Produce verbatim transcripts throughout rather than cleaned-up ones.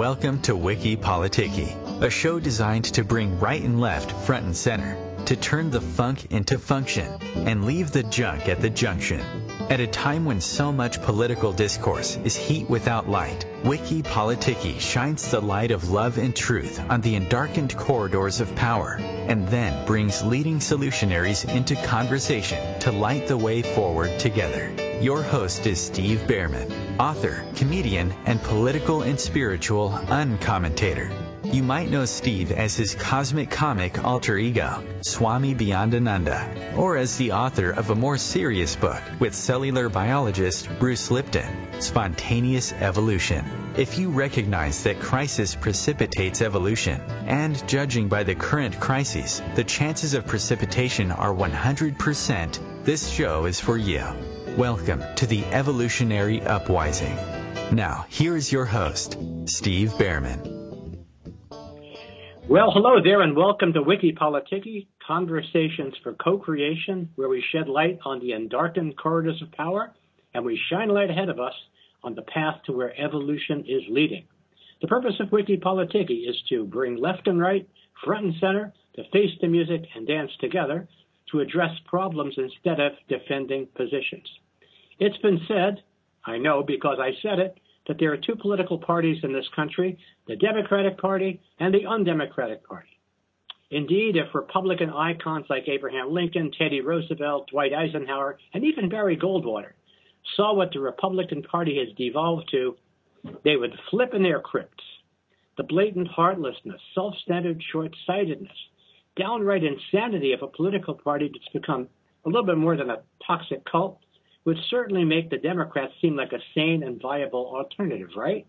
Welcome to Wiki Politiki, a show designed to bring right and left front and center, to turn the funk into function, and leave the junk at the junction. At a time when so much political discourse is heat without light, Wiki Politiki shines the light of love and truth on the endarkened corridors of power, and then brings leading solutionaries into conversation to light the way forward together. Your host is Steve Behrman, author, comedian, and political and spiritual uncommentator. You might know Steve as his cosmic comic alter ego, Swami Beyondananda, or as the author of a more serious book with cellular biologist Bruce Lipton, Spontaneous Evolution. If you recognize that crisis precipitates evolution, and judging by the current crises, the chances of precipitation are one hundred percent, this show is for you. Welcome to the Evolutionary Uprising. Now, here is your host, Steve Behrman. Well, hello there, and welcome to Wiki Politiki, Conversations for Co-Creation, where we shed light on the endarkened corridors of power, and we shine light ahead of us on the path to where evolution is leading. The purpose of Wiki Politiki is to bring left and right, front and center, to face the music and dance together, to address problems instead of defending positions. It's been said, I know because I said it, that there are two political parties in this country, the Democratic Party and the Undemocratic Party. Indeed, if Republican icons like Abraham Lincoln, Teddy Roosevelt, Dwight Eisenhower, and even Barry Goldwater saw what the Republican Party has devolved to, they would flip in their crypts. The blatant heartlessness, self-centered short-sightedness, downright insanity of a political party that's become a little bit more than a toxic cult would certainly make the Democrats seem like a sane and viable alternative, right?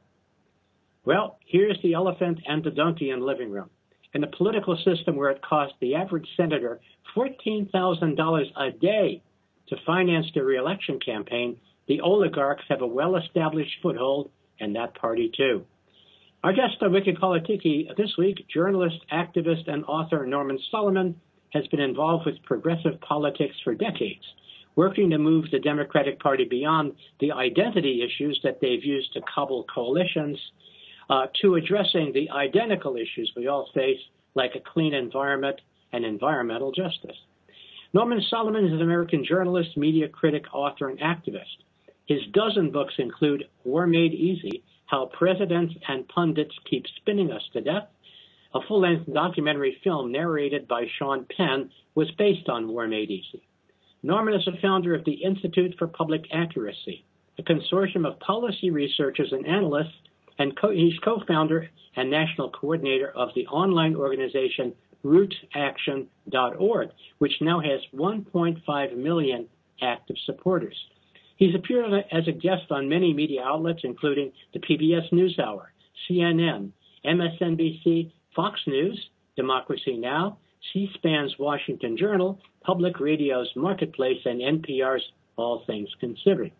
Well, here's the elephant and the donkey in the living room. In a political system where it costs the average senator fourteen thousand dollars a day to finance their reelection campaign, the oligarchs have a well-established foothold in that party, too. Our guest on Wiki Politiki this week, journalist, activist, and author Norman Solomon, has been involved with progressive politics for decades, working to move the Democratic Party beyond the identity issues that they've used to cobble coalitions uh, to addressing the identical issues we all face, like a clean environment and environmental justice. Norman Solomon is an American journalist, media critic, author, and activist. His dozen books include War Made Easy, How Presidents and Pundits Keep Spinning Us to Death. A full-length documentary film narrated by Sean Penn was based on War Made Easy. Norman is the founder of the Institute for Public Accuracy, a consortium of policy researchers and analysts, and co- he's co-founder and national coordinator of the online organization root action dot org, which now has one point five million active supporters. He's appeared as a guest on many media outlets, including the P B S NewsHour, C N N, M S N B C, Fox News, Democracy Now!, C-SPAN's Washington Journal, Public Radio's Marketplace, and N P R's All Things Considered.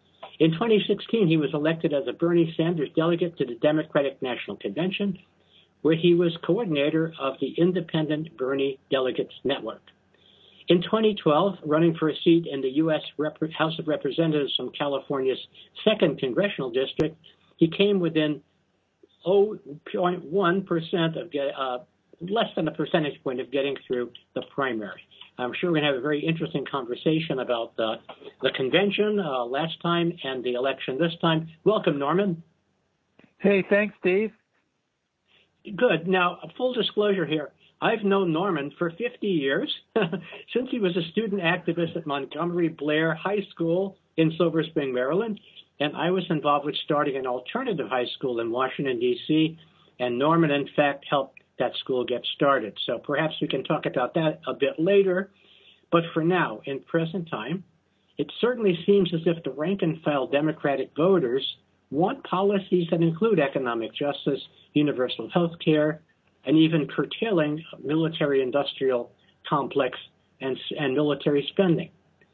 In twenty sixteen, he was elected as a Bernie Sanders delegate to the Democratic National Convention, where he was coordinator of the Independent Bernie Delegates Network. In twenty twelve, running for a seat in the U S Rep- House of Representatives from California's second Congressional District, he came within zero point one percent of get, uh, less than a percentage point of getting through the primary. I'm sure we're going to have a very interesting conversation about the, the convention uh, last time and the election this time. Welcome, Norman. Hey, thanks, Steve. Good. Now, full disclosure here. I've known Norman for fifty years, since he was a student activist at Montgomery Blair High School in Silver Spring, Maryland, and I was involved with starting an alternative high school in Washington, D C, and Norman, in fact, helped that school get started. So perhaps we can talk about that a bit later. But for now, in present time, it certainly seems as if the rank-and-file Democratic voters want policies that include economic justice, universal health care, and even curtailing military-industrial complex and, and military spending.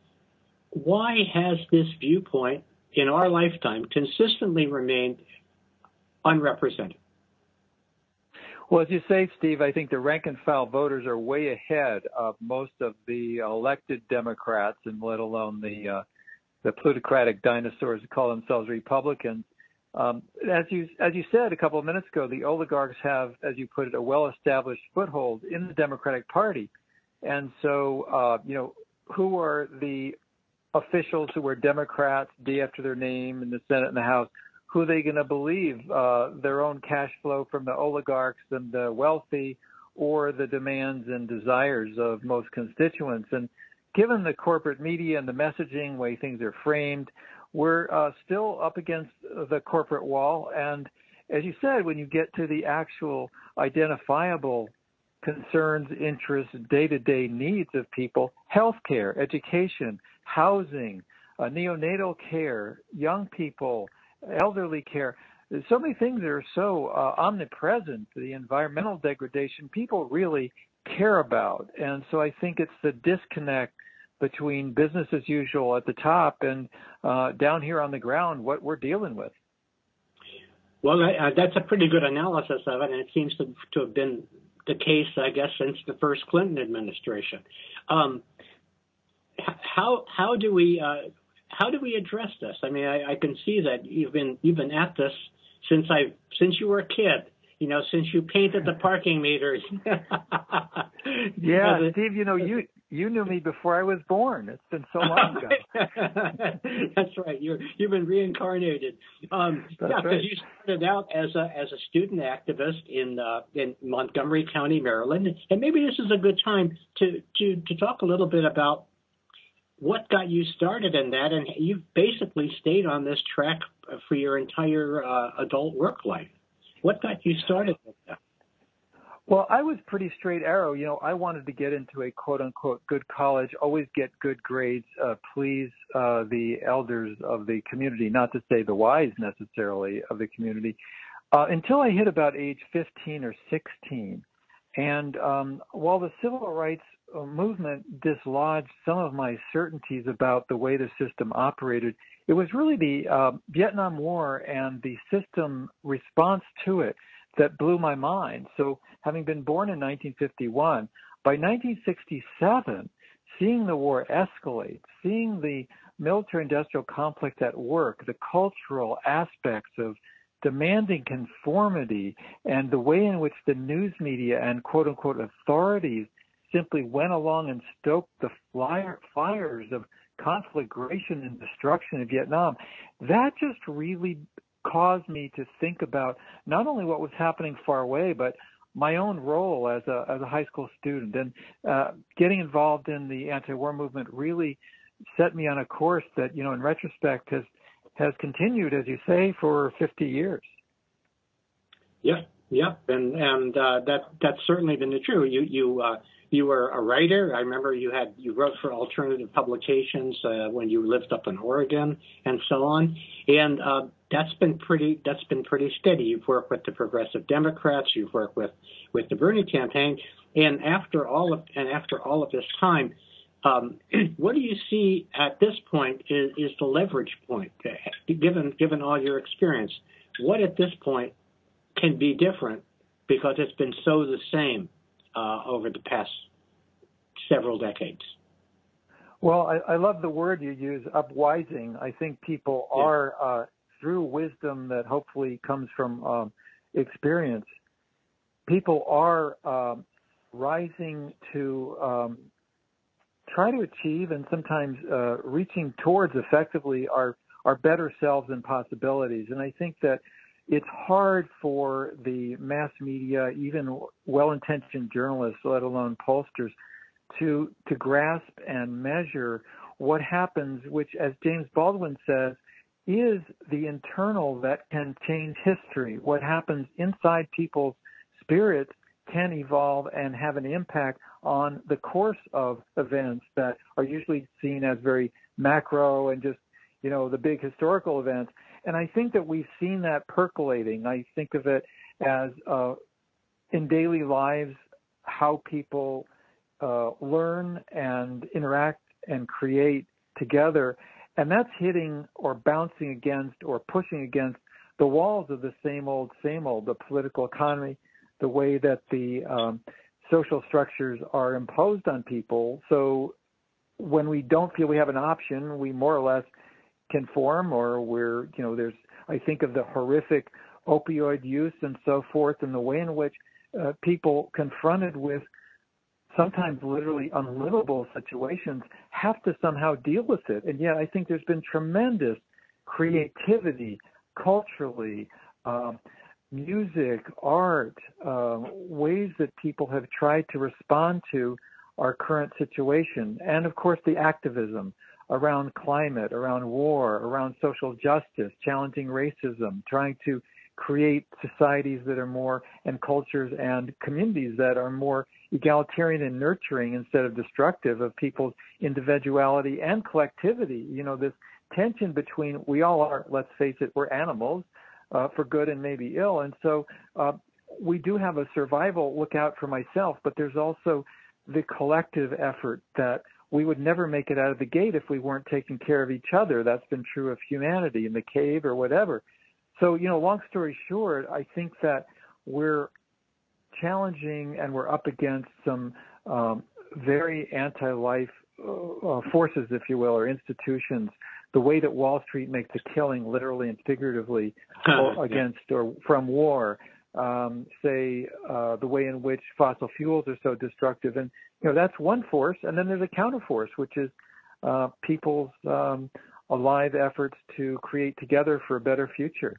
Why has this viewpoint in our lifetime consistently remained unrepresented? Well, as you say, Steve, I think the rank-and-file voters are way ahead of most of the elected Democrats, and let alone the uh, the plutocratic dinosaurs that call themselves Republicans. Um, as you as you said a couple of minutes ago, the oligarchs have, as you put it, a well-established foothold in the Democratic Party, and so uh, you know who are the officials who are Democrats, D after their name, in the Senate and the House? Who are they going to believe? Uh, their own cash flow from the oligarchs and the wealthy, or the demands and desires of most constituents? And given the corporate media and the messaging, way things are framed, we're uh, still up against the corporate wall. And as you said, when you get to the actual identifiable concerns, interests, day-to-day needs of people, healthcare, education, housing, uh, neonatal care, young people, elderly care, there's so many things that are so uh, omnipresent, the environmental degradation people really care about. And so I think it's the disconnect between business as usual at the top and uh, down here on the ground, what we're dealing with. Well, uh, that's a pretty good analysis of it, and it seems to, to have been the case, I guess, since the first Clinton administration. Um, how how do we uh, how do we address this? I mean, I, I can see that you've been you've been at this since I since you were a kid. You know, since you painted the parking meters. Yeah, Steve, you know, you you knew me before I was born. It's been so long ago. That's right. You're you've been reincarnated. Um, That's yeah, because right. you started out as a as a student activist in uh, in Montgomery County, Maryland, and maybe this is a good time to to to talk a little bit about what got you started in that, and you've basically stayed on this track for your entire uh, adult work life. What got you started with that? Well, I was pretty straight arrow. You know, I wanted to get into a quote-unquote good college, always get good grades, uh, please uh, the elders of the community, not to say the wise necessarily of the community, uh, until I hit about age fifteen or sixteen. And um, while the civil rights movement dislodged some of my certainties about the way the system operated, it was really the uh, Vietnam War and the system response to it that blew my mind. So having been born in nineteen fifty-one, by nineteen sixty-seven, seeing the war escalate, seeing the military-industrial complex at work, the cultural aspects of demanding conformity, and the way in which the news media and quote-unquote authorities simply went along and stoked the flyer, fires of conflagration and destruction in Vietnam, that just really caused me to think about not only what was happening far away, but my own role as a as a high school student. And uh, getting involved in the anti-war movement really set me on a course that, you know, in retrospect has has continued, as you say, for fifty years. Yeah, yeah, and and uh, that that's certainly been true. You you uh, you were a writer. I remember you had you wrote for alternative publications uh, when you lived up in Oregon and so on. And uh, that's been pretty that's been pretty steady. You've worked with the Progressive Democrats. You've worked with, with the Bernie campaign. And after all of and after all of this time, um, what do you see at this point is, is the leverage point? Given given all your experience, what at this point can be different because it's been so the same uh, over the past several decades? Well, I, I love the word you use, upwising. I think people Yeah. are, uh, through wisdom that hopefully comes from um, experience, people are um, rising to um, try to achieve and sometimes uh, reaching towards effectively our, our better selves and possibilities. And I think that it's hard for the mass media, even well-intentioned journalists, let alone pollsters, to to grasp and measure what happens, which, as James Baldwin says, is the internal that can change history. What happens inside people's spirits can evolve and have an impact on the course of events that are usually seen as very macro and just, you know, the big historical events. And I think that we've seen that percolating. I think of it as uh, in daily lives, how people uh, learn and interact and create together. And that's hitting or bouncing against or pushing against the walls of the same old, same old, the political economy, the way that the um, social structures are imposed on people. So when we don't feel we have an option, we more or less conform, or we're, you know, there's I think of the horrific opioid use and so forth, and the way in which uh, people confronted with sometimes literally unlivable situations have to somehow deal with it. And yet I think there's been tremendous creativity culturally, um, music, art, uh, ways that people have tried to respond to our current situation. And of course, the activism around climate, around war, around social justice, challenging racism, trying to create societies that are more, and cultures and communities that are more egalitarian and nurturing instead of destructive of people's individuality and collectivity. You know, this tension between, we all are, let's face it, we're animals, uh, for good and maybe ill. And so uh, we do have a survival look out for myself, but there's also the collective effort that we would never make it out of the gate if we weren't taking care of each other. That's been true of humanity in the cave or whatever. So, you know, long story short, I think that we're challenging and we're up against some um, very anti-life uh, forces, if you will, or institutions. The way that Wall Street makes a killing, literally and figuratively, or against or from war. Um, say uh, the way in which fossil fuels are so destructive, and you know that's one force. And then there's a counterforce, which is uh, people's um, alive efforts to create together for a better future.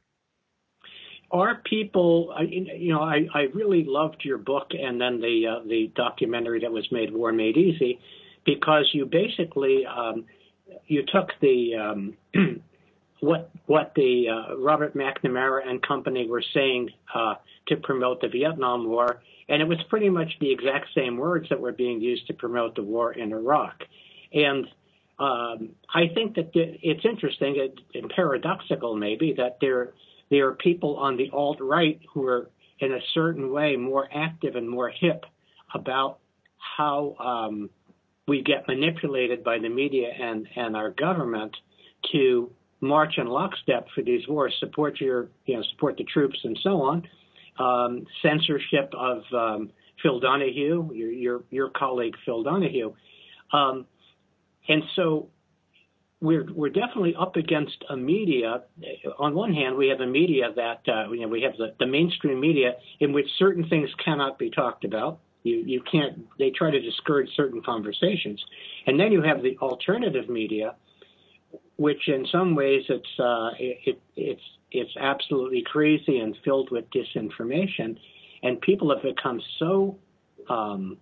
Are people, you know, I, I really loved your book and then the uh, the documentary that was made, War Made Easy, because you basically um, you took the um, what what the uh, Robert McNamara and company were saying uh, to promote the Vietnam War, and it was pretty much the exact same words that were being used to promote the war in Iraq. And um, I think that it's interesting and paradoxical, maybe, that there there are people on the alt-right who are in a certain way more active and more hip about how um, we get manipulated by the media and, and our government to march in lockstep for these wars, support your, you know, support the troops and so on. Um, censorship of um, Phil Donahue, your, your your colleague Phil Donahue, um, and so we're we're definitely up against a media. On one hand, we have a media that uh, you know we have the, the mainstream media in which certain things cannot be talked about. You you can't. They try to discourage certain conversations, and then you have the alternative media, which in some ways it's uh, it, it, it's it's absolutely crazy and filled with disinformation, and people have become so um,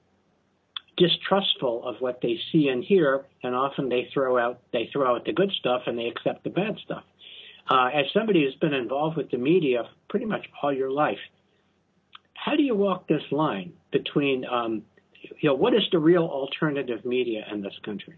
distrustful of what they see and hear, and often they throw out they throw out the good stuff and they accept the bad stuff. Uh, as somebody who's been involved with the media pretty much all your life, how do you walk this line between um, you know what is the real alternative media in this country?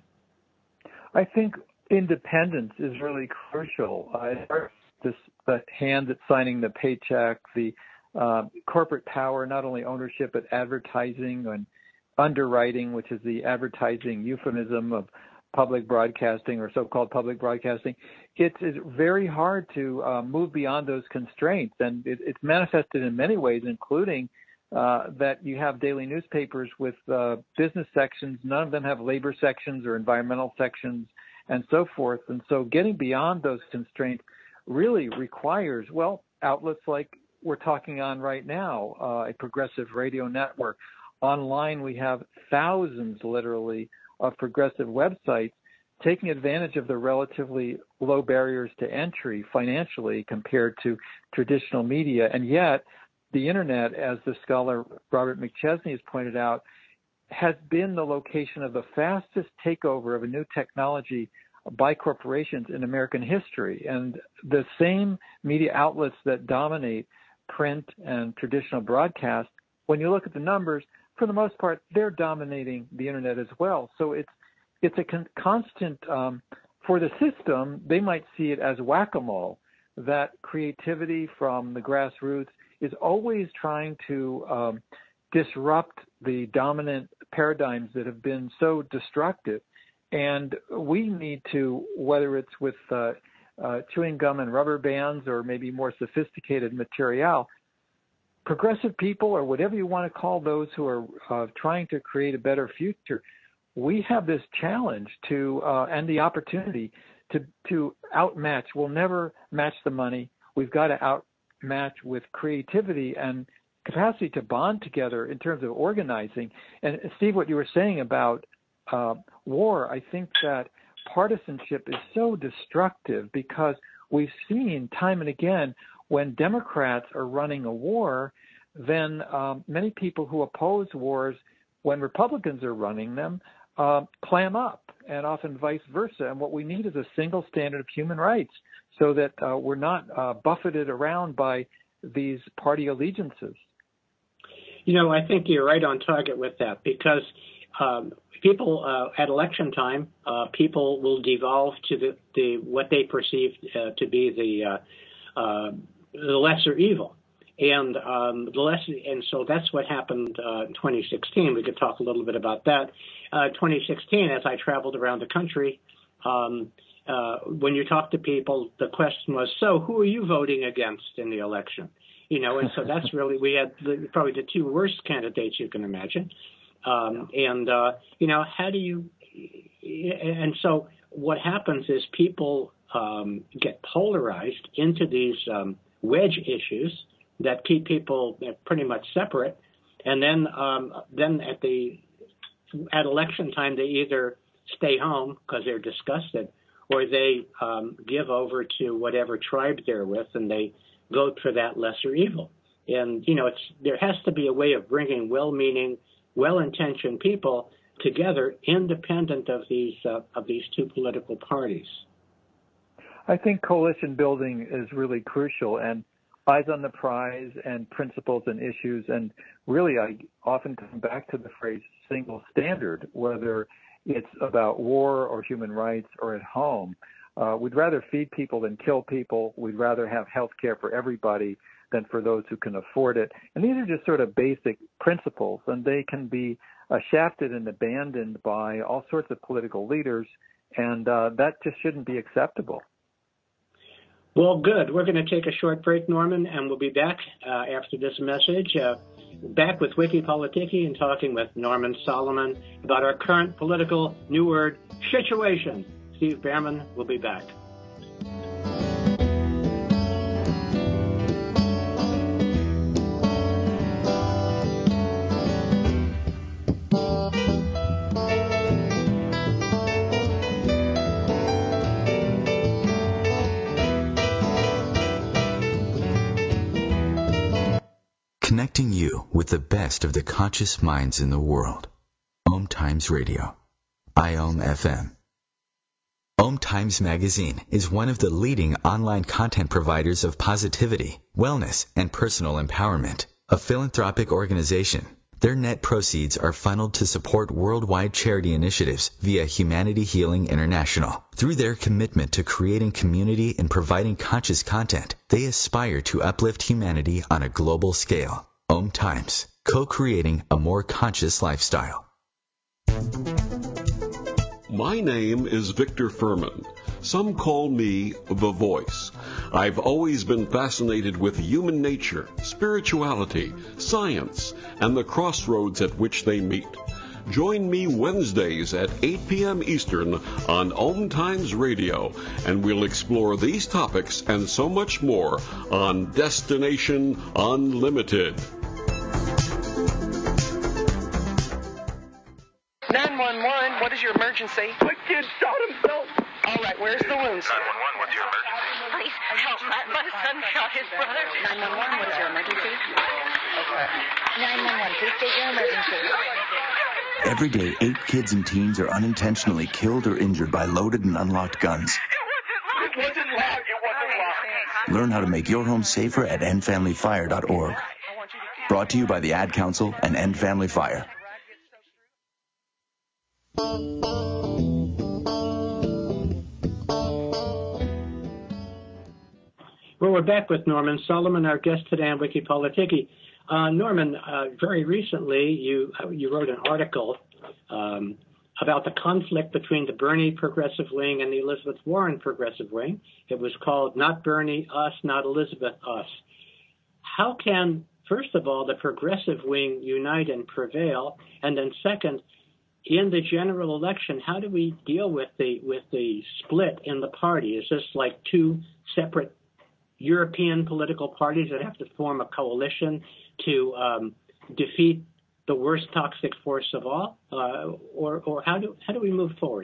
I think independence is really crucial. Uh, this the hand that's signing the paycheck, the uh, corporate power, not only ownership but advertising and underwriting, which is the advertising euphemism of public broadcasting or so-called public broadcasting. It's, it's very hard to uh, move beyond those constraints, and it, it's manifested in many ways, including uh, that you have daily newspapers with uh, business sections. None of them have labor sections or environmental sections, and so forth. And so getting beyond those constraints really requires, well, outlets like we're talking on right now, uh, a progressive radio network. Online, we have thousands, literally, of progressive websites taking advantage of the relatively low barriers to entry financially compared to traditional media. And yet, the Internet, as the scholar Robert McChesney has pointed out, has been the location of the fastest takeover of a new technology by corporations in American history. And the same media outlets that dominate print and traditional broadcast, when you look at the numbers, for the most part, they're dominating the Internet as well. So it's it's a con- constant, um, for the system, they might see it as whack-a-mole, that creativity from the grassroots is always trying to um, disrupt the dominant paradigms that have been so destructive. And we need to, whether it's with uh, uh, chewing gum and rubber bands or maybe more sophisticated material, progressive people, or whatever you want to call those who are uh, trying to create a better future, we have this challenge to uh, and the opportunity to to outmatch. We'll never match the money. we've got to outmatch with creativity and capacity to bond together in terms of organizing. And Steve, what you were saying about uh, war, I think that partisanship is so destructive because we've seen time and again when Democrats are running a war, then um, many people who oppose wars when Republicans are running them uh, clam up, and often vice versa. And what we need is a single standard of human rights so that uh, we're not uh, buffeted around by these party allegiances. You know, I think you're right on target with that because um, people uh, at election time, uh, people will devolve to the, the what they perceive uh, to be the uh, uh, the lesser evil, and um, the lesser, and so that's what happened uh, in twenty sixteen. We could talk a little bit about that. Uh, twenty sixteen, as I traveled around the country, um, uh, when you talk to people, the question was, "So, who are you voting against in the election?" You know, and so that's really, we had the, probably the two worst candidates you can imagine. Um, and, uh, you know, how do you, and so what happens is people um, get polarized into these um, wedge issues that keep people pretty much separate. And then, um, then at the, at election time, they either stay home because they're disgusted or they um, give over to whatever tribe they're with and they vote for that lesser evil. And, you know, it's there has to be a way of bringing well-meaning, well-intentioned people together independent of these uh, of these two political parties. I think coalition building is really crucial, and eyes on the prize and principles and issues. And really, I often come back to the phrase single standard, whether it's about war or human rights or at home. Uh, we'd rather feed people than kill people. We'd rather have health care for everybody than for those who can afford it. And these are just sort of basic principles, and they can be uh, shafted and abandoned by all sorts of political leaders, and uh, that just shouldn't be acceptable. Well, good. We're going to take a short break, Norman, and we'll be back uh, after this message. Uh, back with Wiki Politiki and talking with Norman Solomon about our current political, new word, situation. Steve Behrman will be back. Connecting you with the best of the conscious minds in the world. Om Times Radio. I O M F M. Om Times Magazine is one of the leading online content providers of positivity, wellness, and personal empowerment. A philanthropic organization, their net proceeds are funneled to support worldwide charity initiatives via Humanity Healing International. Through their commitment to creating community and providing conscious content, they aspire to uplift humanity on a global scale. Om Times, co-creating a more conscious lifestyle. My name is Victor Furman. Some call me The Voice. I've always been fascinated with human nature, spirituality, science, and the crossroads at which they meet. Join me Wednesdays at eight p.m. Eastern on Om Times Radio, and we'll explore these topics and so much more on Destination Unlimited. nine one one, what is your emergency? My kid shot himself. All right, where's the wounds? nine one one, what's your emergency? Please help. My, my son shot his brother. nine one one, what is your emergency? Okay. nine one one, please state your emergency. Every day, eight kids and teens are unintentionally killed or injured by loaded and unlocked guns. It wasn't locked. It wasn't locked. It wasn't locked. Learn how to make your home safer at end family fire dot org. Brought to you by the Ad Council and End Family Fire. Well, we're back with Norman Solomon, our guest today on Wiki Politiki. Uh, Norman, uh, very recently you uh, you wrote an article um, about the conflict between the Bernie progressive wing and the Elizabeth Warren progressive wing. It was called Not Bernie, Us, Not Elizabeth, Us. How can, first of all, the progressive wing unite and prevail? And then second, in the general election, how do we deal with the with the split in the party? Is this like two separate European political parties that have to form a coalition to um, defeat the worst toxic force of all, uh, or or how do how do we move forward?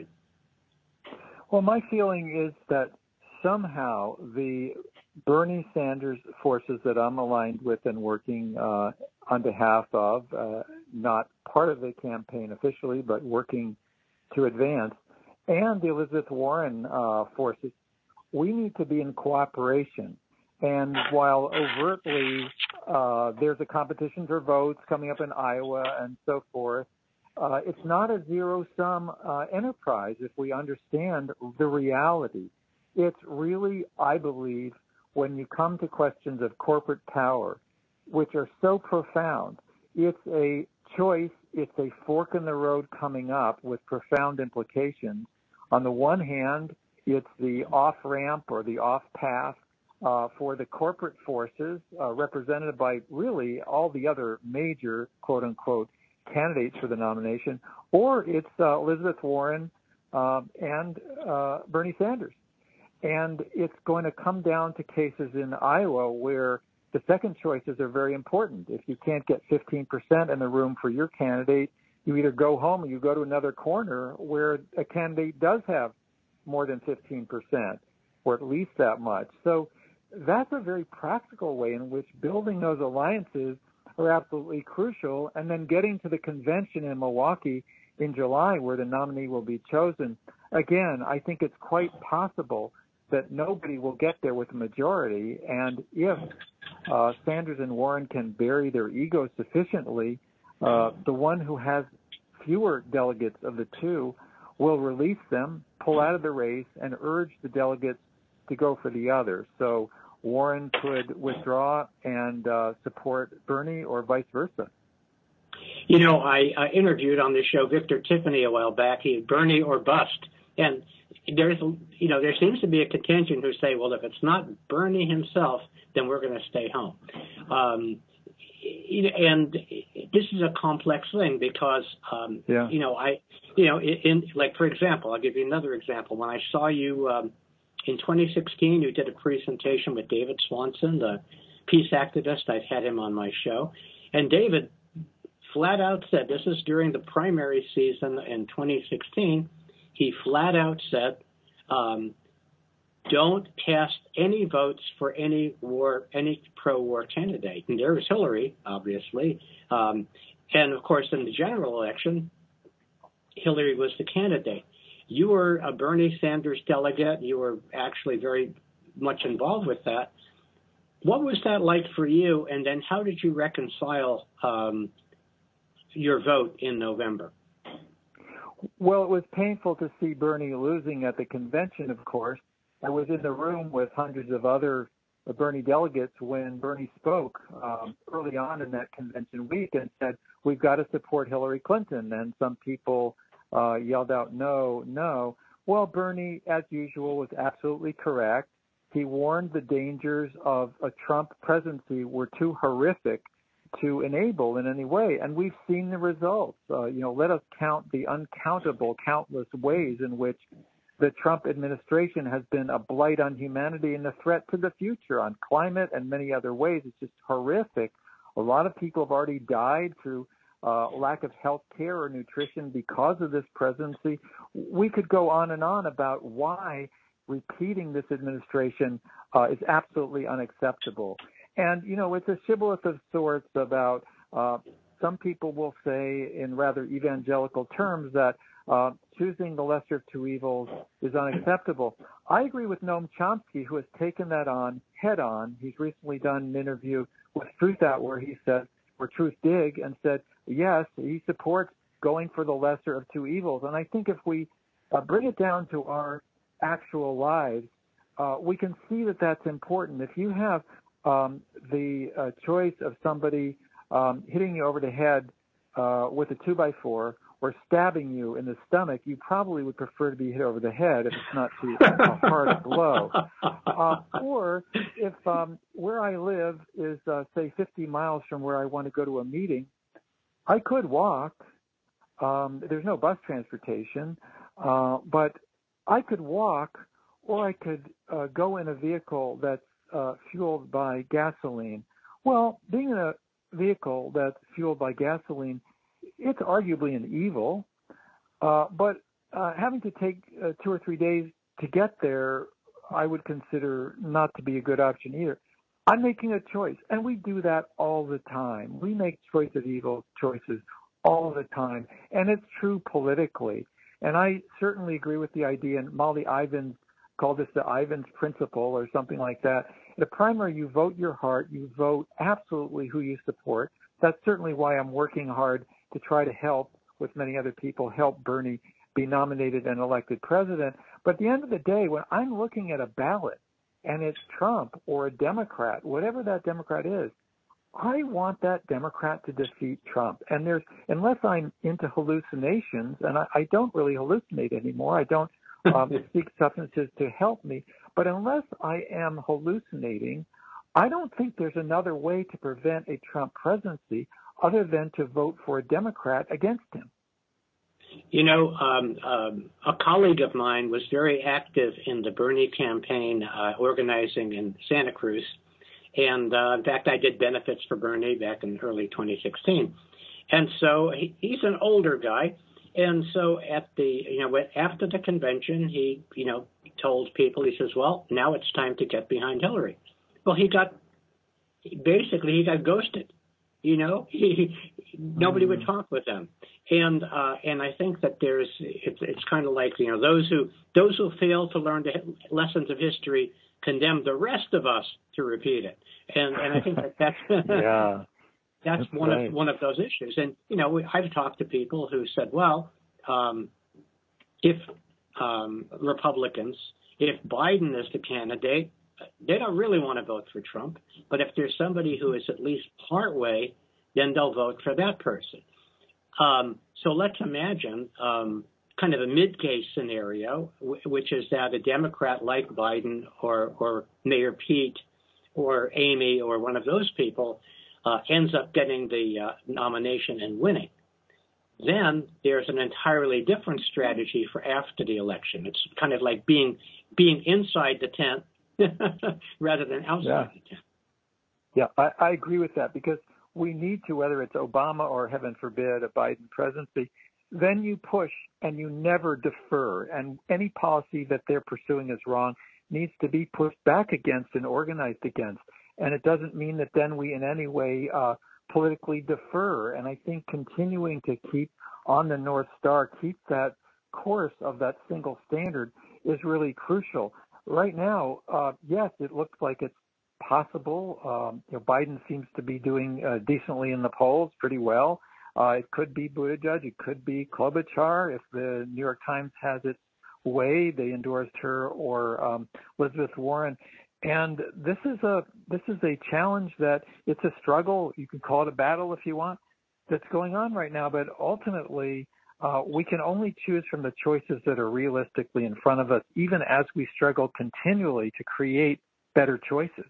Well, my feeling is that somehow the Bernie Sanders forces that I'm aligned with and working uh, on behalf of, uh, not part of the campaign officially, but working to advance, and the Elizabeth Warren uh, forces, we need to be in cooperation. And while overtly uh, there's a competition for votes coming up in Iowa and so forth, uh, it's not a zero-sum uh, enterprise if we understand the reality. It's really, I believe, when you come to questions of corporate power, which are so profound, it's a choice, it's a fork in the road coming up with profound implications. On the one hand, it's the off-ramp or the off-path uh, for the corporate forces uh, represented by really all the other major, quote-unquote, candidates for the nomination, or it's uh, Elizabeth Warren uh, and uh, Bernie Sanders. And it's going to come down to cases in Iowa where the second choices are very important. If you can't get fifteen percent in the room for your candidate, you either go home or you go to another corner where a candidate does have more than fifteen percent, or at least that much. So that's a very practical way in which building those alliances are absolutely crucial. And then getting to the convention in Milwaukee in July where the nominee will be chosen, again, I think it's quite possible that nobody will get there with a majority. And if uh, Sanders and Warren can bury their egos sufficiently, uh, the one who has fewer delegates of the two will release them, pull out of the race, and urge the delegates to go for the other. So Warren could withdraw and uh, support Bernie or vice versa. You know, I, I interviewed on this show Victor Tiffany a while back. He Bernie or bust. And there's, you know, there seems to be a contingent who say, well, if it's not Bernie himself, then we're going to stay home. Um, and this is a complex thing because, um, yeah. you know, I, you know, in, in like, for example, I'll give you another example. When I saw you um, in twenty sixteen, you did a presentation with David Swanson, the peace activist. I've had him on my show. And David flat out said, this is during the primary season in twenty sixteen, he flat out said, um, don't cast any votes for any war, any pro-war candidate. And there was Hillary, obviously. Um, and, of course, in the general election, Hillary was the candidate. You were a Bernie Sanders delegate. You were actually very much involved with that. What was that like for you? And then how did you reconcile um, your vote in November? Well, it was painful to see Bernie losing at the convention, of course. I was in the room with hundreds of other Bernie delegates when Bernie spoke um, early on in that convention week and said, we've got to support Hillary Clinton. And some people uh, yelled out, no, no. Well, Bernie, as usual, was absolutely correct. He warned the dangers of a Trump presidency were too horrific to enable in any way. And we've seen the results. Uh, you know, let us count the uncountable, countless ways in which the Trump administration has been a blight on humanity and a threat to the future on climate and many other ways. It's just horrific. A lot of people have already died through uh, lack of health care or nutrition because of this presidency. We could go on and on about why repeating this administration uh, is absolutely unacceptable. And, you know, it's a shibboleth of sorts about uh, some people will say in rather evangelical terms that uh, choosing the lesser of two evils is unacceptable. I agree with Noam Chomsky, who has taken that on head on. He's recently done an interview with Truth Out where he said, where Truth Dig, and said, yes, he supports going for the lesser of two evils. And I think if we uh, bring it down to our actual lives, uh, we can see that that's important. If you have Um, the uh, choice of somebody um, hitting you over the head uh, with a two by four or stabbing you in the stomach, you probably would prefer to be hit over the head if it's not too uh, hard a blow. Uh, or if um, where I live is, uh, say, fifty miles from where I want to go to a meeting, I could walk. Um, there's no bus transportation, uh, but I could walk, or I could uh, go in a vehicle that's uh, fueled by gasoline. Well, being in a vehicle that's fueled by gasoline, it's arguably an evil, uh, but uh, having to take uh, two or three days to get there, I would consider not to be a good option either. I'm making a choice, and we do that all the time. We make choice of evil choices all the time, and it's true politically. And I certainly agree with the idea, and Molly Ivins called this the Ivins principle or something like that. The primary, you vote your heart, you vote absolutely who you support. That's certainly why I'm working hard to try to help, with many other people, help Bernie be nominated and elected president. But at the end of the day, when I'm looking at a ballot and it's Trump or a Democrat, whatever that Democrat is, I want that Democrat to defeat Trump. And there's, unless I'm into hallucinations, and I, I don't really hallucinate anymore, I don't um, seek substances to help me, but unless I am hallucinating, I don't think there's another way to prevent a Trump presidency other than to vote for a Democrat against him. You know, um, um, a colleague of mine was very active in the Bernie campaign, uh, organizing in Santa Cruz. And, uh, in fact, I did benefits for Bernie back in early twenty sixteen. And so he, he's an older guy. And so at the, you know, after the convention, he, you know, told people, he says, well, now it's time to get behind Hillary. Well, he got, basically, he got ghosted. You know, he, nobody mm. would talk with him. And, uh, and I think that there's, it's, it's kind of like, you know, those who, those who fail to learn the lessons of history condemn the rest of us to repeat it. And, and I think that that's, yeah. that's, that's one right. of, one of those issues. And, you know, I've talked to people who said, well, um, if, um, Republicans, if Biden is the candidate, they don't really want to vote for Trump, but if there's somebody who is at least partway, then they'll vote for that person. Um, so let's imagine um, kind of a mid-case scenario, w- which is that a Democrat like Biden or, or Mayor Pete or Amy or one of those people uh, ends up getting the uh, nomination and winning. Then there's an entirely different strategy for after the election. It's kind of like being being inside the tent rather than outside yeah. the tent. Yeah, I, I agree with that, because we need to, whether it's Obama or, heaven forbid, a Biden presidency, then you push and you never defer. And any policy that they're pursuing is wrong needs to be pushed back against and organized against. And it doesn't mean that then we in any way uh, politically defer. And I think continuing to keep on the North Star, keep that course of that single standard is really crucial. Right now, uh, yes, it looks like it's possible. Um, you know, Biden seems to be doing uh, decently in the polls, pretty well. Uh, it could be Buttigieg. It could be Klobuchar. If the New York Times has its way, they endorsed her, or um, Elizabeth Warren. And this is a this is a challenge that it's a struggle. You can call it a battle if you want, that's going on right now. But ultimately, uh, we can only choose from the choices that are realistically in front of us, even as we struggle continually to create better choices.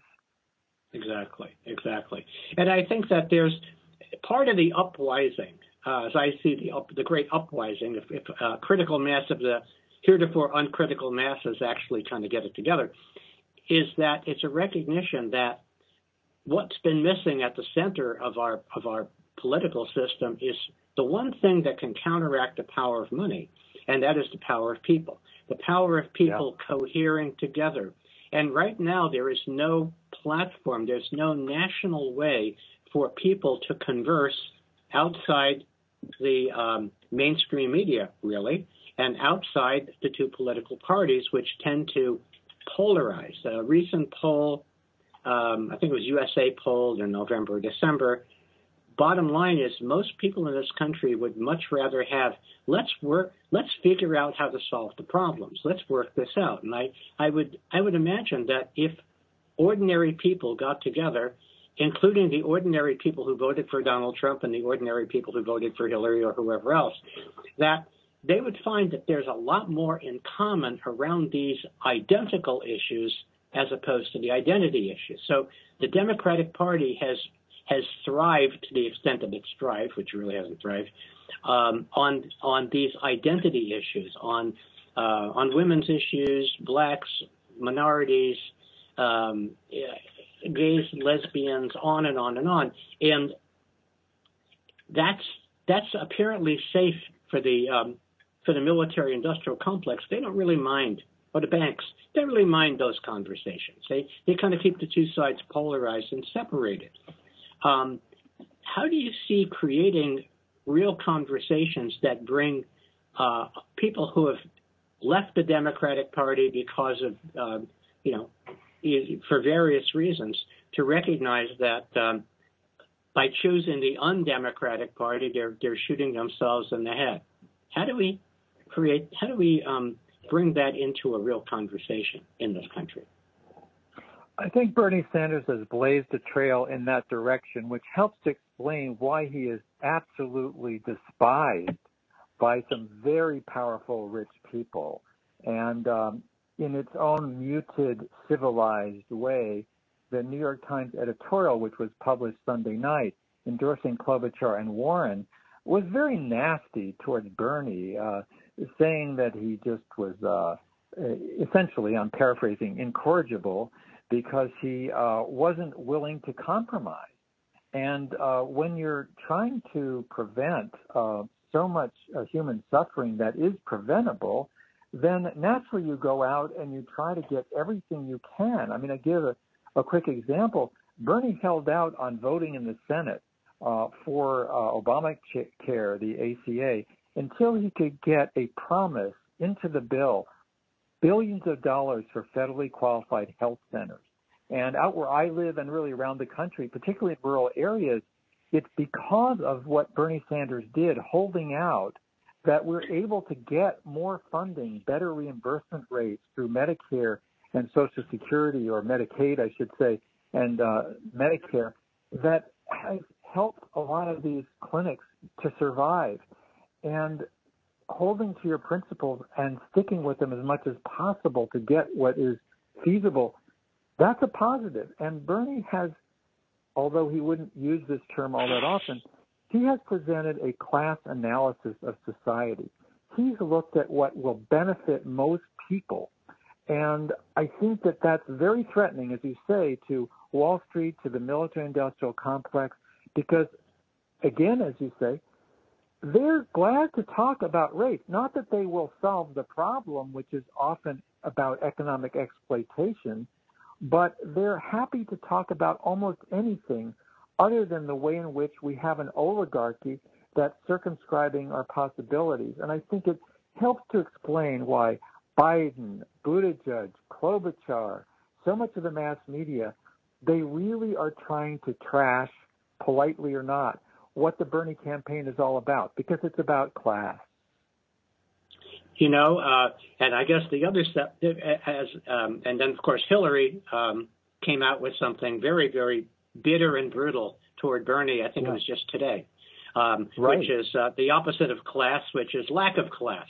Exactly, exactly. And I think that there's part of the uprising, uh, as I see the up, the great uprising, if, if uh, critical mass of the heretofore uncritical masses actually kind of get it together, is that it's a recognition that what's been missing at the center of our of our political system is the one thing that can counteract the power of money, and that is the power of people, the power of people yeah. cohering together. And right now, there is no platform, there's no national way for people to converse outside the um, mainstream media, really, and outside the two political parties, which tend to polarize. A recent poll, um, I think it was U S A polled in November or December. Bottom line is most people in this country would much rather have, let's work, let's figure out how to solve the problems. Let's work this out. And I, I would, I would imagine that if ordinary people got together, including the ordinary people who voted for Donald Trump and the ordinary people who voted for Hillary or whoever else, that they would find that there's a lot more in common around these identical issues as opposed to the identity issues. So the Democratic Party has has thrived to the extent that it's thrived, which really hasn't thrived, um, on on these identity issues, on uh, on women's issues, blacks, minorities, um, gays, lesbians, on and on and on. And that's that's apparently safe for the um, for the military-industrial complex. They don't really mind, or the banks, they don't really mind those conversations. They they kind of keep the two sides polarized and separated. Um, how do you see creating real conversations that bring uh, people who have left the Democratic Party because of, uh, you know, for various reasons, to recognize that um, by choosing the undemocratic party, they're they're shooting themselves in the head? How do we create? How do we um, bring that into a real conversation in this country? I think Bernie Sanders has blazed a trail in that direction, which helps to explain why he is absolutely despised by some very powerful, rich people. And um, in its own muted, civilized way, the New York Times editorial, which was published Sunday night, endorsing Klobuchar and Warren, was very nasty towards Bernie, uh, saying that he just was uh, essentially, I'm paraphrasing, incorrigible because he uh, wasn't willing to compromise. And uh, when you're trying to prevent uh, so much uh, human suffering that is preventable, then naturally you go out and you try to get everything you can. I mean, I give a, a quick example. Bernie held out on voting in the Senate uh, for uh, Obamacare, the A C A, until he could get a promise into the bill, billions of dollars for federally qualified health centers. And out where I live and really around the country, particularly in rural areas, it's because of what Bernie Sanders did, holding out, that we're able to get more funding, better reimbursement rates through Medicare and Social Security, or Medicaid, I should say, and uh, Medicare, that has helped a lot of these clinics to survive. And holding to your principles and sticking with them as much as possible to get what is feasible, that's a positive. And Bernie has, although he wouldn't use this term all that often, he has presented a class analysis of society. He's looked at what will benefit most people. And I think that that's very threatening, as you say, to Wall Street, to the military-industrial complex, because, again, as you say, they're glad to talk about race. Not that they will solve the problem, which is often about economic exploitation, but they're happy to talk about almost anything other than the way in which we have an oligarchy that's circumscribing our possibilities. And I think it helps to explain why Biden, Buttigieg, Klobuchar, so much of the mass media, they really are trying to trash, politely or not, what the Bernie campaign is all about, because it's about class. You know, uh, and I guess the other step, as, um, and then, of course, Hillary um, came out with something very, very bitter and brutal toward Bernie. I think yeah. it was just today, um, right. which is uh, the opposite of class, which is lack of class.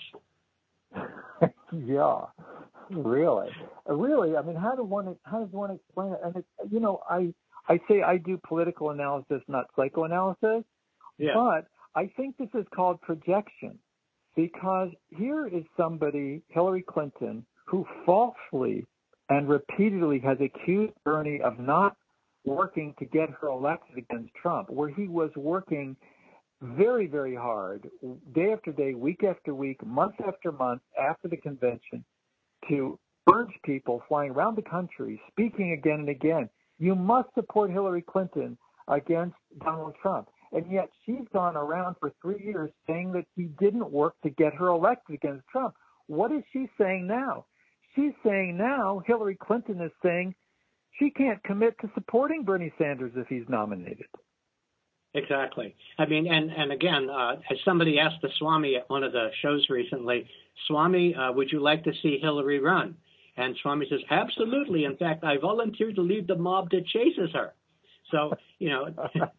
yeah, really, really. I mean, how do one how does one explain it? And it, you know, I I say I do political analysis, not psychoanalysis, yeah. but I think this is called projection. Because here is somebody, Hillary Clinton, who falsely and repeatedly has accused Bernie of not working to get her elected against Trump, where he was working very, very hard, day after day, week after week, month after month, after the convention, to urge people flying around the country, speaking again and again, you must support Hillary Clinton against Donald Trump. And yet she's gone around for three years saying that he didn't work to get her elected against Trump. What is she saying now? She's saying now, Hillary Clinton is saying she can't commit to supporting Bernie Sanders if he's nominated. Exactly. I mean, and, and again, uh, as somebody asked the Swami at one of the shows recently, Swami, uh, would you like to see Hillary run? And Swami says, absolutely. In fact, I volunteered to lead the mob that chases her. So, you know...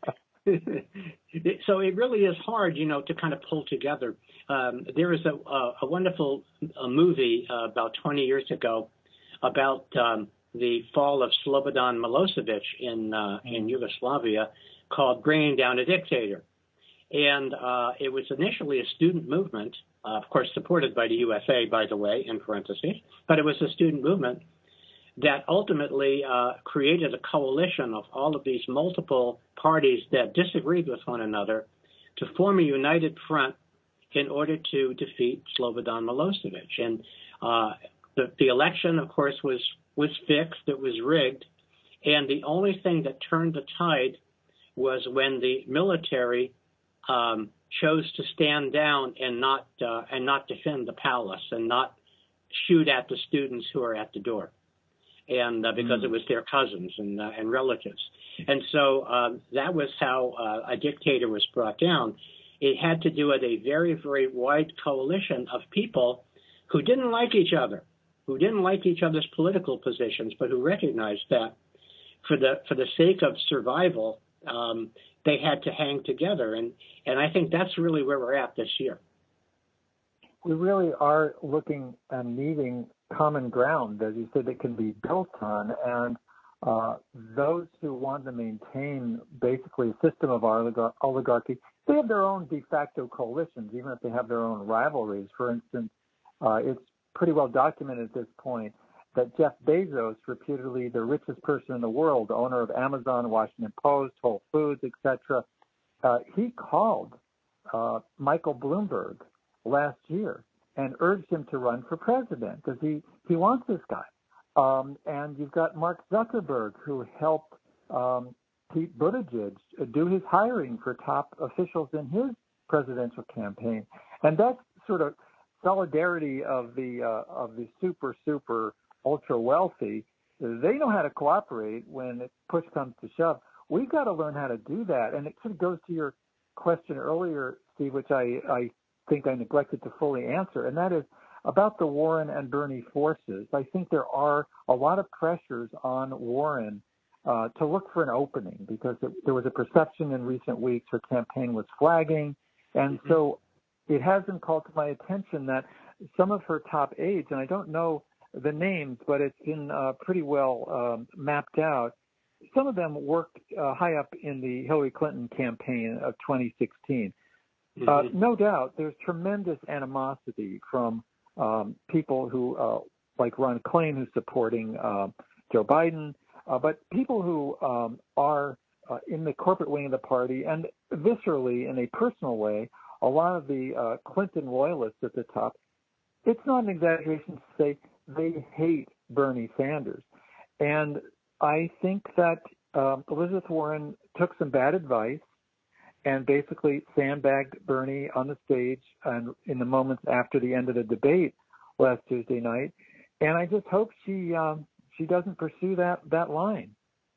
So it really is hard, you know, to kind of pull together. Um, there was a, a, a wonderful a movie uh, about twenty years ago about um, the fall of Slobodan Milosevic in uh, in Yugoslavia called Bringing Down a Dictator. And uh, it was initially a student movement, uh, of course, supported by the U S A, by the way, in parentheses, but it was a student movement. that ultimately uh, created a coalition of all of these multiple parties that disagreed with one another to form a united front in order to defeat Slobodan Milosevic. And uh, the, the election, of course, was, was fixed. It was rigged. And the only thing that turned the tide was when the military um, chose to stand down and not uh, and not defend the palace and not shoot at the students who are at the door, and uh, because mm. it was their cousins and uh, and relatives. And so uh, that was how uh, a dictator was brought down. It had to do with a very, very wide coalition of people who didn't like each other, who didn't like each other's political positions, but who recognized that for the for the sake of survival, um, they had to hang together. And, and I think that's really where we're at this year. We really are looking and needing common ground, as you said, that can be built on. And uh, those who want to maintain basically a system of oligar- oligarchy, they have their own de facto coalitions, even if they have their own rivalries. For instance, uh, it's pretty well documented at this point that Jeff Bezos, reputedly the richest person in the world, owner of Amazon, Washington Post, Whole Foods, et cetera, uh, he called uh, Michael Bloomberg last year and urged him to run for president because he, he wants this guy. Um, and you've got Mark Zuckerberg, who helped um, Pete Buttigieg do his hiring for top officials in his presidential campaign. And that's sort of solidarity of the uh, of the super, super ultra wealthy. They know how to cooperate when push comes to shove. We've got to learn how to do that. And it sort of goes to your question earlier, Steve, which I, I think I neglected to fully answer, and that is about the Warren and Bernie forces. I think there are a lot of pressures on Warren uh, to look for an opening because it, there was a perception in recent weeks her campaign was flagging. And mm-hmm. so it has been called to my attention that some of her top aides, and I don't know the names, but it's been uh, pretty well um, mapped out. Some of them worked uh, high up in the Hillary Clinton campaign of twenty sixteen. Mm-hmm. Uh, no doubt, there's tremendous animosity from um, people who, uh, like Ron Klain, who's supporting uh, Joe Biden, uh, but people who um, are uh, in the corporate wing of the party, and viscerally, in a personal way, a lot of the uh, Clinton loyalists at the top. It's not an exaggeration to say they hate Bernie Sanders. And I think that um, Elizabeth Warren took some bad advice and basically sandbagged Bernie on the stage and in the moments after the end of the debate last Tuesday night. And I just hope she um, she doesn't pursue that, that line.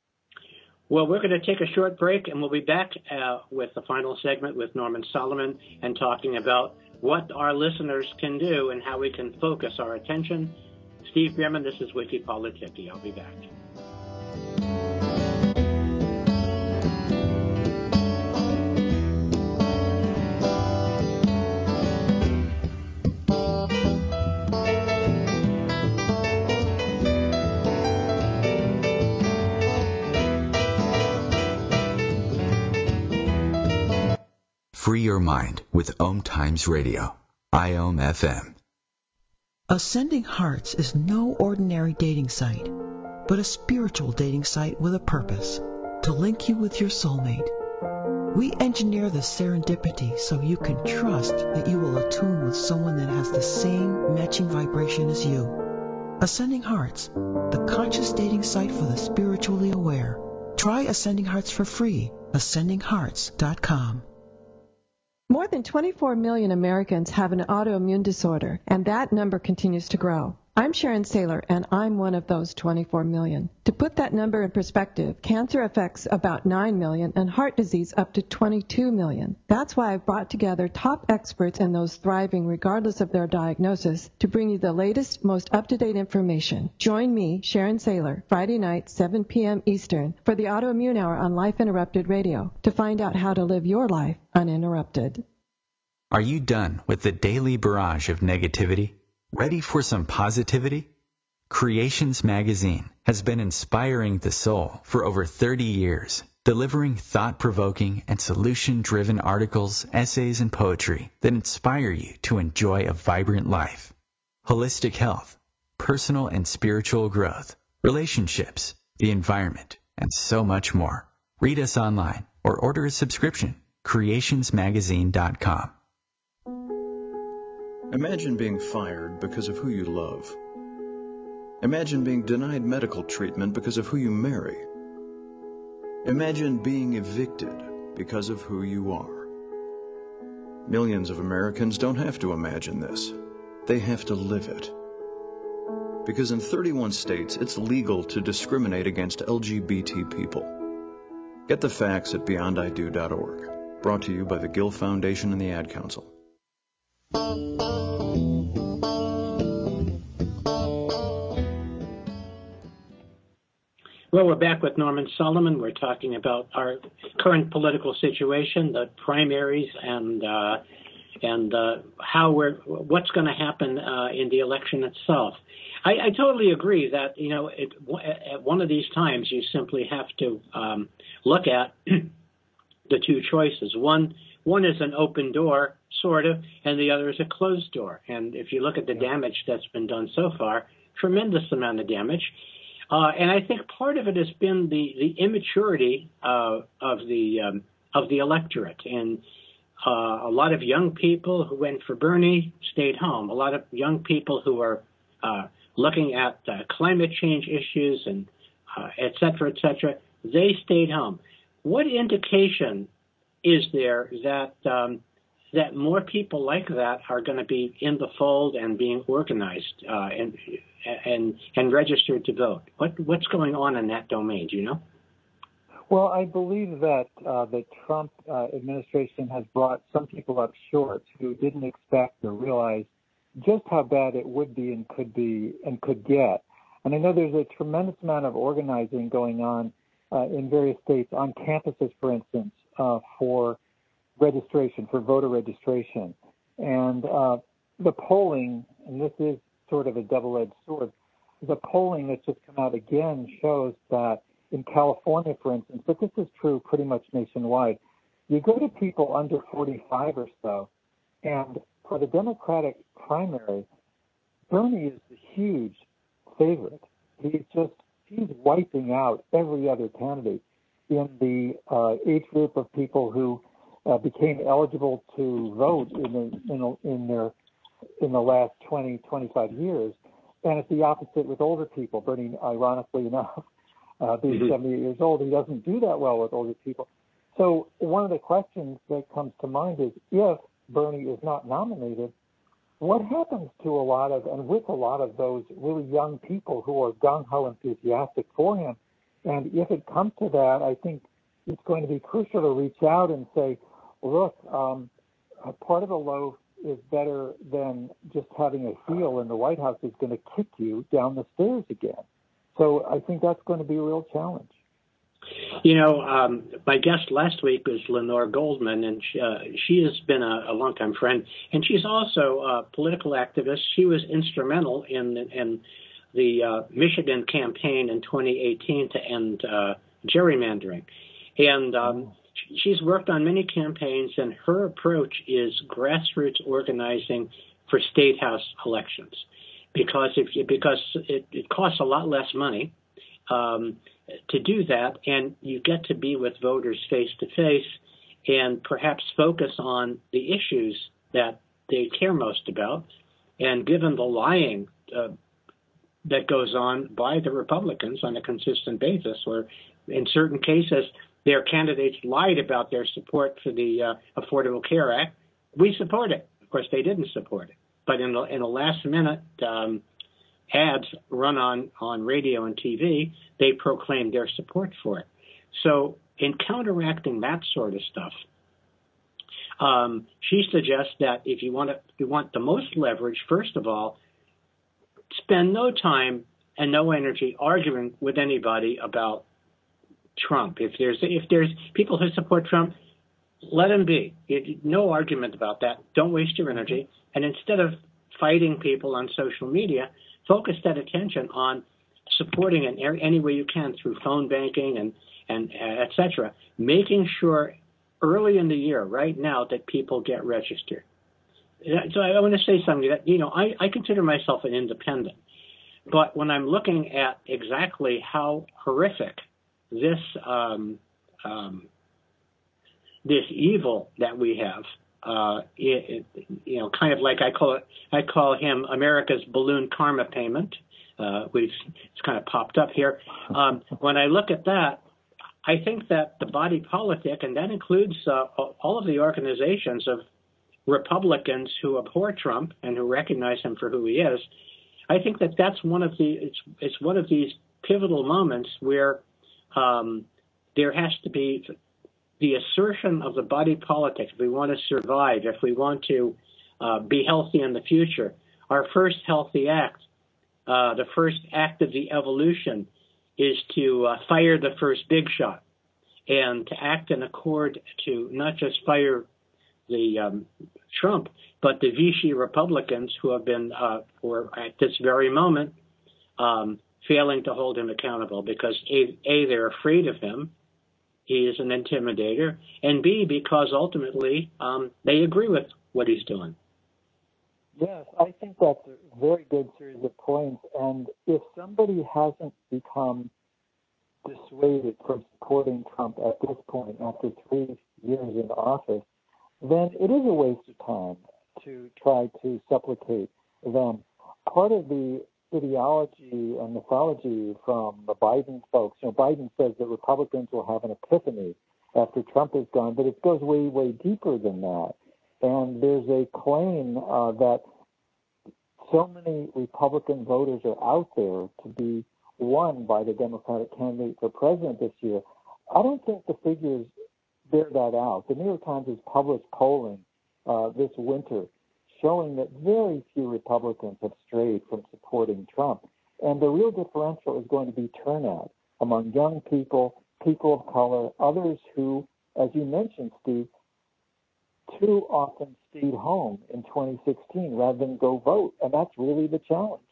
Well, we're going to take a short break, and we'll be back uh, with the final segment with Norman Solomon and talking about what our listeners can do and how we can focus our attention. Steve Bierman, this is Wiki Politiki. I'll be back. Free your mind with Om Times Radio, I O M F M. Ascending Hearts is no ordinary dating site, but a spiritual dating site with a purpose, to link you with your soulmate. We engineer the serendipity so you can trust that you will attune with someone that has the same matching vibration as you. Ascending Hearts, the conscious dating site for the spiritually aware. Try Ascending Hearts for free, ascending hearts dot com. More than twenty-four million Americans have an autoimmune disorder, and that number continues to grow. I'm Sharon Saylor, and I'm one of those twenty-four million. To put that number in perspective, cancer affects about nine million and heart disease up to twenty-two million. That's why I've brought together top experts and those thriving regardless of their diagnosis to bring you the latest, most up-to-date information. Join me, Sharon Saylor, Friday night, seven p.m. Eastern, for the Autoimmune Hour on Life Interrupted Radio to find out how to live your life uninterrupted. Are you done with the daily barrage of negativity? Ready for some positivity? Creations Magazine has been inspiring the soul for over thirty years, delivering thought-provoking and solution-driven articles, essays, and poetry that inspire you to enjoy a vibrant life. Holistic health, personal and spiritual growth, relationships, the environment, and so much more. Read us online or order a subscription. creations magazine dot com. Imagine being fired because of who you love. Imagine being denied medical treatment because of who you marry. Imagine being evicted because of who you are. Millions of Americans don't have to imagine this. They have to live it. Because in thirty-one states, it's legal to discriminate against L G B T people. Get the facts at beyond I do dot org. Brought to you by the Gill Foundation and the Ad Council. Well, we're back with Norman Solomon. We're talking about our current political situation, the primaries, and uh, and uh, how we're what's going to happen uh, in the election itself. I, I totally agree that you know it, at one of these times you simply have to um, look at the two choices. One one is an open door, sort of, and the other is a closed door. And if you look at the damage that's been done so far, tremendous amount of damage. Uh, and I think part of it has been the, the immaturity uh, of the um, of the electorate. And uh, a lot of young people who went for Bernie stayed home. A lot of young people who are uh, looking at uh, climate change issues and uh, et cetera, et cetera, they stayed home. What indication is there that um, that more people like that are going to be in the fold and being organized uh, and and and registered to vote? What what's going on in that domain? Do you know? Well, I believe that uh, the Trump uh, administration has brought some people up short who didn't expect or realize just how bad it would be and could be and could get. And I know there's a tremendous amount of organizing going on uh, in various states on campuses, for instance, uh, for registration, for voter registration. And uh, the polling, and this is sort of a double-edged sword, the polling that's just come out again shows that in California, for instance, but this is true pretty much nationwide, you go to people under forty-five or so, and for the Democratic primary, Bernie is the huge favorite. He's just, he's wiping out every other candidate in the uh, age group of people who uh, became eligible to vote in the, in, the, in their in the last twenty, twenty-five years. And it's the opposite with older people. Bernie, ironically enough, uh, being mm-hmm. seventy-eight years old, he doesn't do that well with older people. So one of the questions that comes to mind is, if Bernie is not nominated, what happens to a lot of, and with a lot of those really young people who are gung-ho enthusiastic for him? And if it comes to that, I think it's going to be crucial to reach out and say, look, um, a part of the loaf is better than just having a heel in the White House is going to kick you down the stairs again. So I think that's going to be a real challenge. You know, um, my guest last week was Lenore Goldman, and she, uh, she has been a, a longtime friend, and she's also a political activist. She was instrumental in, in the uh, Michigan campaign in twenty eighteen to end uh, gerrymandering. And um, she's worked on many campaigns, and her approach is grassroots organizing for state house elections, because if you, because it, it costs a lot less money um, to do that, and you get to be with voters face to face, and perhaps focus on the issues that they care most about. And given the lying uh, that goes on by the Republicans on a consistent basis, where in certain cases their candidates lied about their support for the uh, Affordable Care Act, we support it. Of course, they didn't support it. But in the, in the last minute um, ads run on, on radio and T V, they proclaimed their support for it. So in counteracting that sort of stuff, um, she suggests that if you want to, if you want the most leverage, first of all, spend no time and no energy arguing with anybody about Trump. If there's if there's people who support Trump, let them be. It, no argument about that. Don't waste your energy. And instead of fighting people on social media, focus that attention on supporting in any way you can through phone banking and and uh, et cetera. Making sure early in the year, right now, that people get registered. So I want to say something that, you know, I, I consider myself an independent. But when I'm looking at exactly how horrific this um, um, this evil that we have, uh, it, it, you know, kind of like I call it, I call him America's balloon karma payment. Uh, which it's kind of popped up here. Um, when I look at that, I think that the body politic, and that includes uh, all of the organizations of Republicans who abhor Trump and who recognize him for who he is, I think that that's one of the it's it's one of these pivotal moments where um, there has to be the assertion of the body politic. If we want to survive, if we want to uh, be healthy in the future, our first healthy act. Uh, the first act of the evolution is to uh, fire the first big shot and to act in accord to not just fire the um, Trump, but the Vichy Republicans who have been, uh, or at this very moment, um, failing to hold him accountable because A, A, they're afraid of him. He is an intimidator. And B, because ultimately um, they agree with what he's doing. Yes, I think that's a very good series of points. And if somebody hasn't become dissuaded from supporting Trump at this point, after three years in office, then it is a waste of time to try to supplicate them. Part of the ideology and mythology from the Biden folks, you know, Biden says that Republicans will have an epiphany after Trump is gone, but it goes way, way deeper than that. And there's a claim uh, that so many Republican voters are out there to be won by the Democratic candidate for president this year. I don't think the figures bear that out. The New York Times has published polling uh, this winter showing that very few Republicans have strayed from supporting Trump. And the real differential is going to be turnout among young people, people of color, others who, as you mentioned, Steve, too often stayed home in twenty sixteen rather than go vote, and that's really the challenge.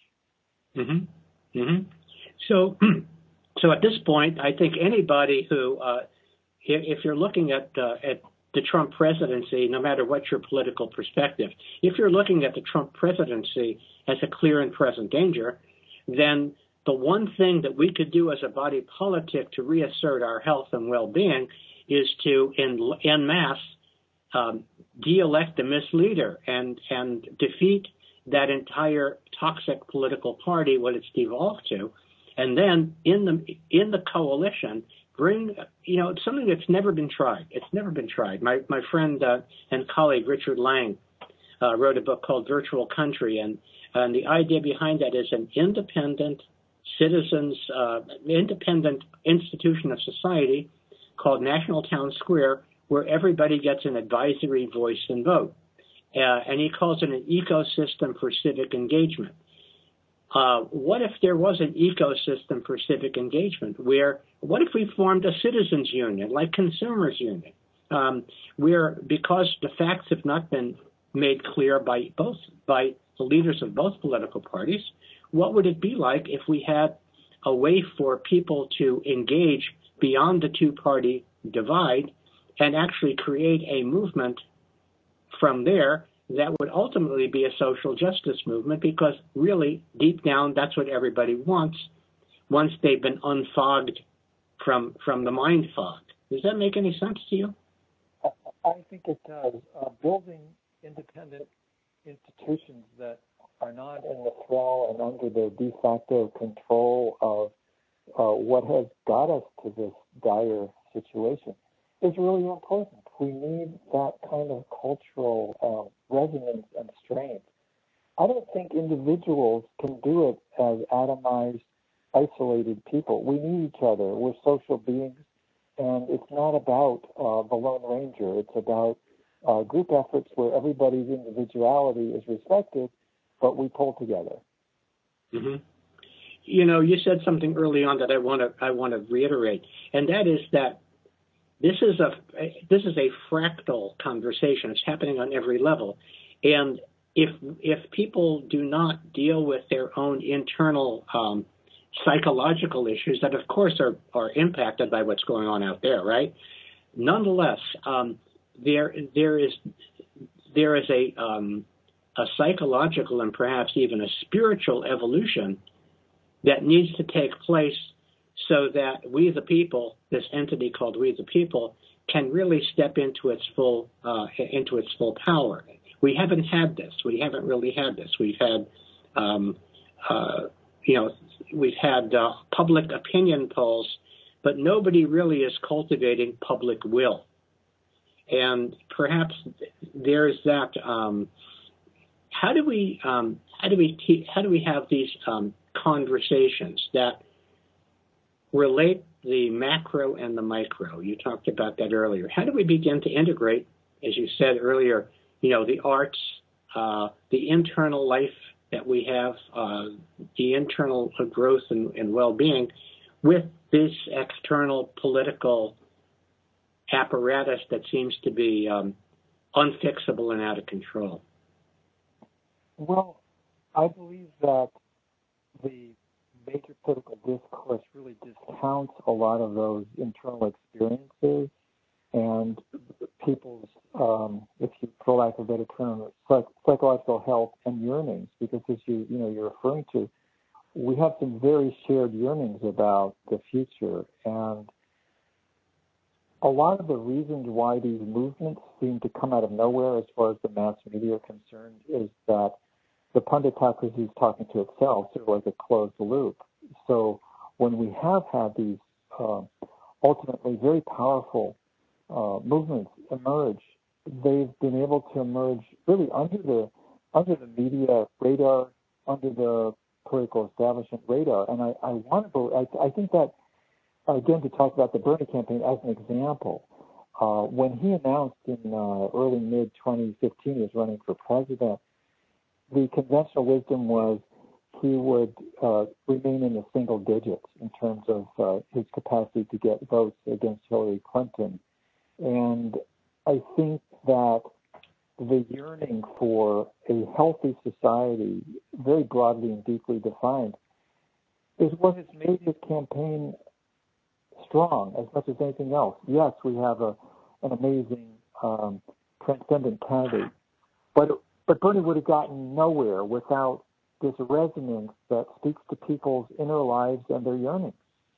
Mm-hmm. Mm-hmm. So, so at this point, I think anybody who, uh, if, if you're looking at uh, at the Trump presidency, no matter what your political perspective, if you're looking at the Trump presidency as a clear and present danger, then the one thing that we could do as a body politic to reassert our health and well-being is to, in en masse, Um, de-elect the misleader and and defeat that entire toxic political party, what it's devolved to, and then in the in the coalition bring you know something that's never been tried. It's never been tried. My my friend uh, and colleague Richard Lang uh, wrote a book called Virtual Country, and and the idea behind that is an independent citizens, uh, independent institution of society called National Town Square, where everybody gets an advisory voice and vote. Uh, and he calls it an ecosystem for civic engagement. Uh, what if there was an ecosystem for civic engagement where, what if we formed a citizens union, like consumers union, um, where, because the facts have not been made clear by both, by the leaders of both political parties, what would it be like if we had a way for people to engage beyond the two-party divide and actually create a movement from there that would ultimately be a social justice movement, because really, deep down, that's what everybody wants once they've been unfogged from from the mind fog. Does that make any sense to you? I think it does. Uh, building independent institutions that are not in the thrall and under the de facto control of uh, what has got us to this dire situation is really important. We need that kind of cultural uh, resonance and strength. I don't think individuals can do it as atomized, isolated people. We need each other. We're social beings, and it's not about uh, the Lone Ranger. It's about uh, group efforts where everybody's individuality is respected, but we pull together. Mm-hmm. You know, you said something early on that I want to I want to reiterate, and that is that This is a this is a fractal conversation. It's happening on every level, and if if people do not deal with their own internal um, psychological issues that, of course, are are impacted by what's going on out there, right? Nonetheless, um, there there is there is a um, a psychological and perhaps even a spiritual evolution that needs to take place so that we the people, this entity called We the People, can really step into its full uh, into its full power. We haven't had this. We haven't really had this. We've had, um, uh, you know, we've had uh, public opinion polls, but nobody really is cultivating public will. And perhaps there's that. Um, how do we um, how do we te- how do we have these um, conversations that relate the macro and the micro? You talked about that earlier. How do we begin to integrate, as you said earlier, you know, the arts, uh, the internal life that we have, uh, the internal growth and, and well-being with this external political apparatus that seems to be um, unfixable and out of control? Well, I believe that the major political discourse really discounts a lot of those internal experiences and people's, um, if you, for lack of a better term, psych- psychological health and yearnings. Because as you, you know, you're referring to, we have some very shared yearnings about the future, and a lot of the reasons why these movements seem to come out of nowhere, as far as the mass media are concerned, is that the punditocracy is talking to itself, sort of like a closed loop. So when we have had these uh, ultimately very powerful uh, movements emerge, they've been able to emerge really under the under the media radar, under the political establishment radar. And I, I want to, I, I think that, again, to talk about the Bernie campaign as an example, uh, when he announced in uh, early mid twenty fifteen he was running for president, the conventional wisdom was he would uh, remain in the single digits in terms of uh, his capacity to get votes against Hillary Clinton. And I think that the yearning for a healthy society, very broadly and deeply defined, is what has made his campaign strong as much as anything else. Yes, we have a, an amazing, um, transcendent candidate, but but Bernie would have gotten nowhere without this resonance that speaks to people's inner lives and their yearnings.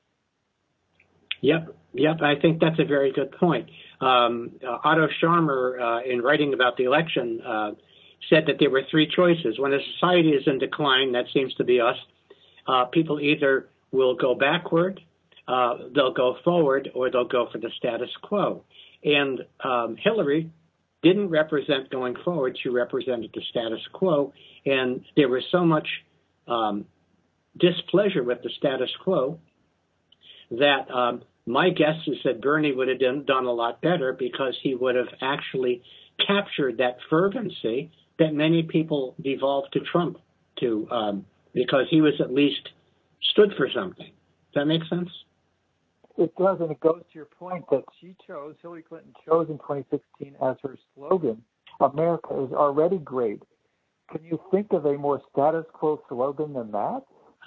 Yep, yep. I think that's a very good point. Um, uh, Otto Scharmer, uh, in writing about the election, uh, said that there were three choices. When a society is in decline, that seems to be us, uh, people either will go backward, uh, they'll go forward, or they'll go for the status quo. And um, Hillary didn't represent going forward. She represented the status quo. And there was so much um, displeasure with the status quo that um, my guess is that Bernie would have done, done a lot better, because he would have actually captured that fervency that many people devolved to Trump to, um, because he was at least stood for something. Does that make sense? It does, and it goes to your point that she chose, Hillary Clinton chose in twenty sixteen as her slogan, America is already great. Can you think of a more status quo slogan than that?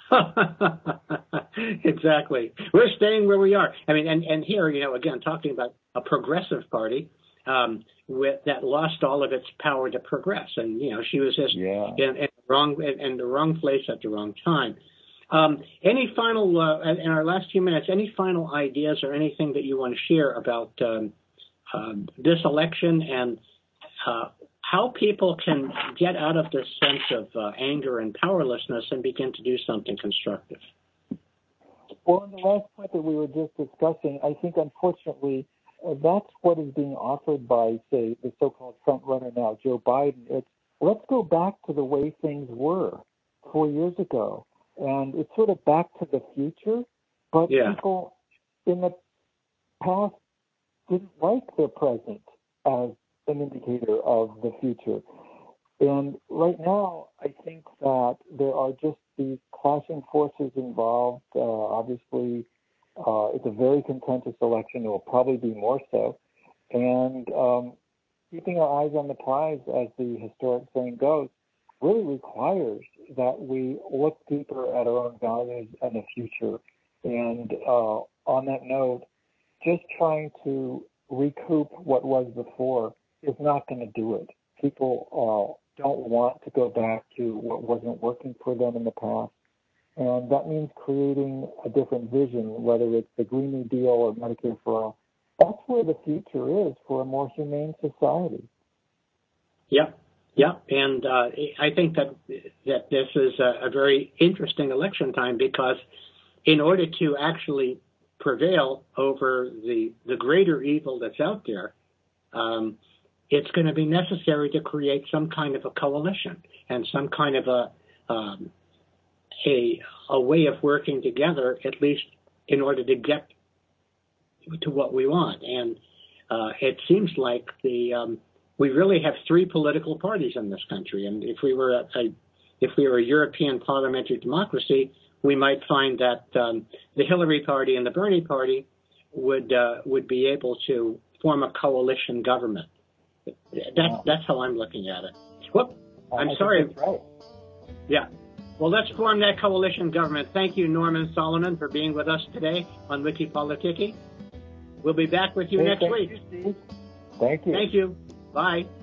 Exactly. We're staying where we are. I mean, and, and here, you know, again, talking about a progressive party um, with, that lost all of its power to progress. And, you know, she was just yeah. in, in, the wrong, in, in the wrong place at the wrong time. Um, any final, uh, in our last few minutes, any final ideas or anything that you want to share about um, uh, this election and uh, how people can get out of this sense of uh, anger and powerlessness and begin to do something constructive? Well, in the last point that we were just discussing, I think, unfortunately, uh, that's what is being offered by, say, the so-called front runner now, Joe Biden. It's, let's go back to the way things were four years ago. And it's sort of back to the future, but yeah. people in the past didn't like their present as an indicator of the future. And right now, I think that there are just these clashing forces involved. Uh, obviously, uh, it's a very contentious election. It will probably be more so. And um, keeping our eyes on the prize, as the historic saying goes, really requires that we look deeper at our own values and the future. And uh, on that note, just trying to recoup what was before is not going to do it. People uh, don't want to go back to what wasn't working for them in the past. And that means creating a different vision, whether it's the Green New Deal or Medicare for All. That's where the future is for a more humane society. Yep, yep. And uh, I think that that this is a, a very interesting election time, because in order to actually prevail over the, the greater evil that's out there, um, it's going to be necessary to create some kind of a coalition and some kind of a um, a a way of working together, at least in order to get to what we want. And uh, it seems like the um, we really have three political parties in this country. And if we were a, a if we were a European parliamentary democracy, we might find that um, the Hillary Party and the Bernie Party would uh, would be able to form a coalition government. That's that's how I'm looking at it. Whoop! I'm sorry. That's right. Yeah. Well, let's form that coalition government. Thank you, Norman Solomon, for being with us today on Wiki Politiki. We'll be back with you hey, next thank week. You, Steve. Thank you. Thank you. Bye.